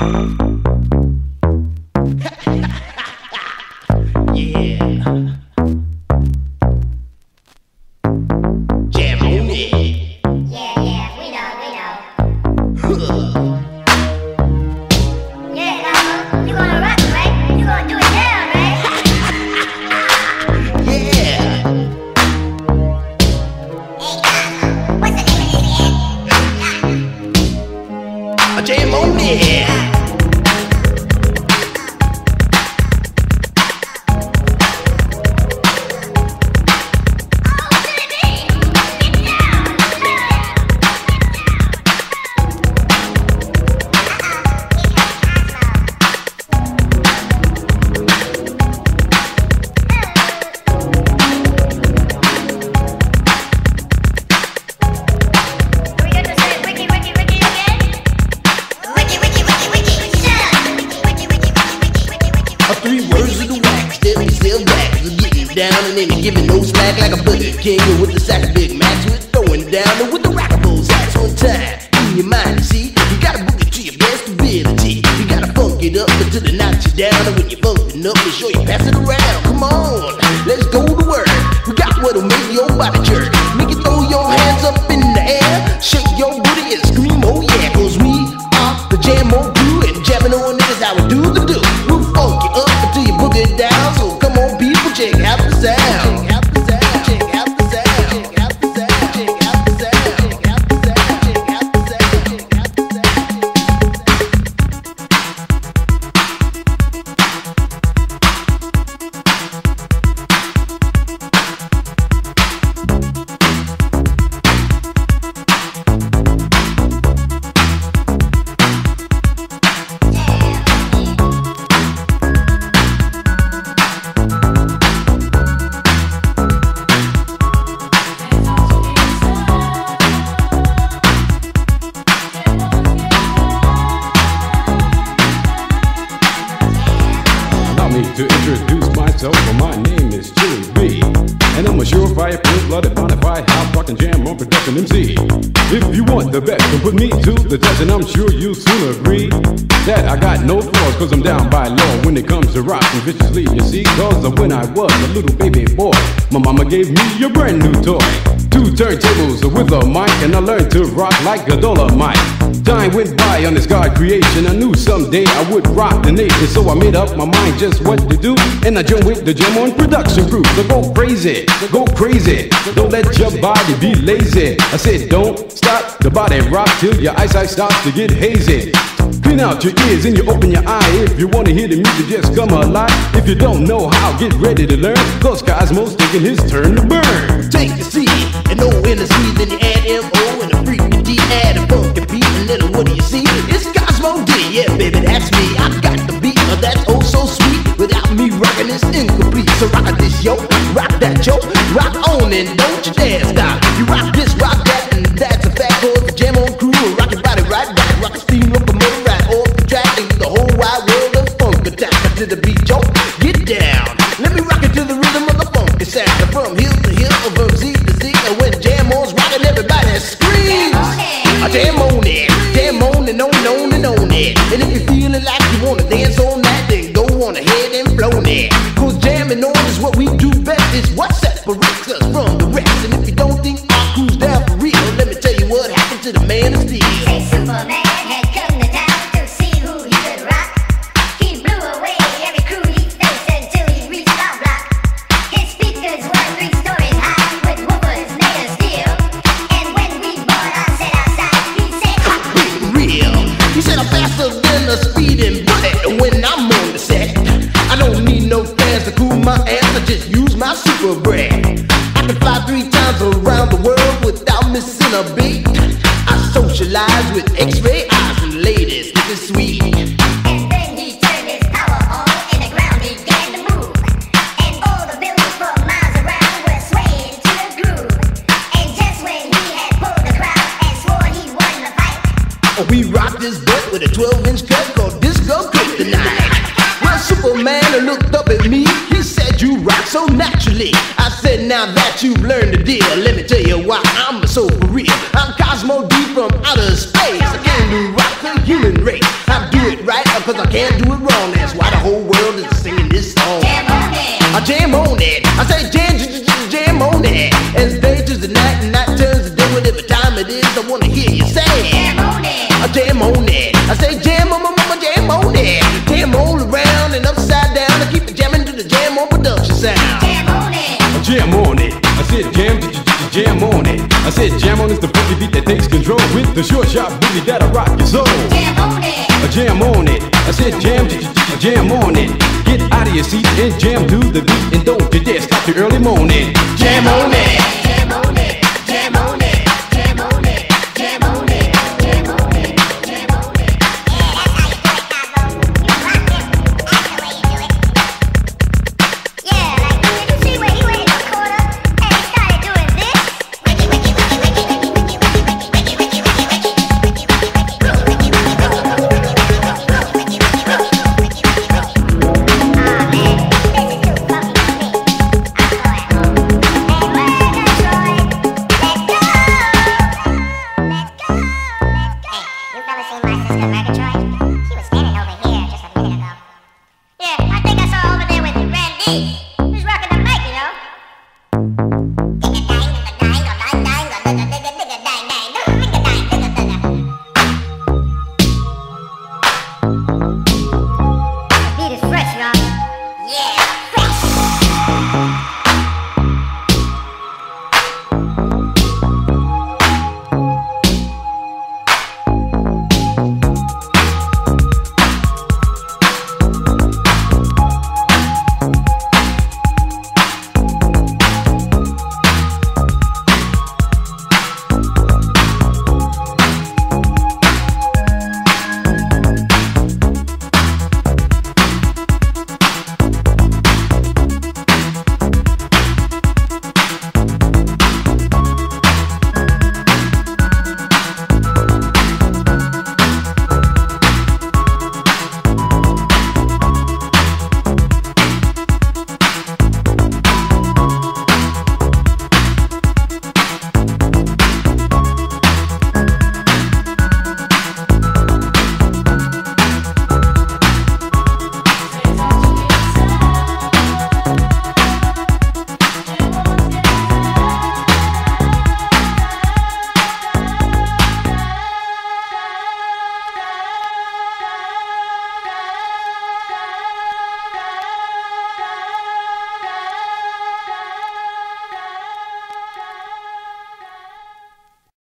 Viciously, you see, cause when I was a little baby boy, my mama gave me a brand new toy. 2 turntables with a mic, and I learned to rock like a Dolomite. Time went by on this God creation. I knew someday I would rock the nation, so I made up my mind just what to do, and I joined with the Jam On production crew. So go crazy, don't let your body be lazy. I said don't stop the body rock till your eyesight starts to get hazy. Clean out your ears and you open your eye. If you wanna hear the music, just come alive. If you don't know how, get ready to learn, cause Cosmo's taking his turn to burn. Take a C and O in the C, then you add M-O and a freaking D, add a funky beat, and then what do you see? It's Cosmo D, yeah baby, that's me. I got the beat, that's oh so sweet. Without me rocking it's incomplete. So rock this yo, rock that yo, rock on and don't you dare stop. You rock this, rock that, and that's a fact. Cause the Jam On crew will rock your body right back. Rock a steam locomotive right off the track, and the whole wide world of funk attack. To the beat, yo, get down. Let me rock it to the rhythm of the funky sound. From hill to hill, from Z to Z, and when Jam On's rocking, everybody screams. Jam on it, jam on and on and on it. And if you're feeling like you wanna dance on that, then go on ahead and flow it. Cause jamming on is what we do best. It's what separates us from the rest. And if you don't think our crew's down for real, let me tell you what happened to the man of steel. Hey, Superman had come to town to see who he could rock. He blew away every crew he faced until he reached our block. His speakers were 3 stories high with woofers made of steel. And when we bought our set outside, he said, Be real. He said I'm faster than a speeding bullet when I'm on the set. I don't need no fans to cool my ass, I just use my super breath. I can fly 3 times around the world without missing a beat. I socialize with X-ray eyes and ladies looking sweet. and then he turned his power on and the ground began to move. And all the buildings for miles around were swaying to the groove. And just when he had pulled the crowd and swore he won the fight, We rocked this butt with a 12-inch cut called Disco Kryptonite. Well, Superman looked up at me. He said, you rock so naturally. I said, now that you've learned the deal, let me tell you why I'm so for real. I'm Cosmo D from outer space. I came to rock the human race. I do it right cause I can't do it wrong. That's why the whole world is singing this song. Jam on it. I jam on it. I say jam on it. As day turns to night and night turns to day, whatever time it is, I wanna hear you say Jam on it. I jam on it. I say jam on jam on it. Jam all around and upside down. I keep it jamming to the jam on production sound. Jam on it. Jam on it. I said jam on it. I said jam on is the funky beat that takes control with the short sharp boogie that'll rock your soul. Jam on it. Jam on it. I said jam on it. Get out of your seat and jam to the beat and don't you dare stop the early morning. Jam on it.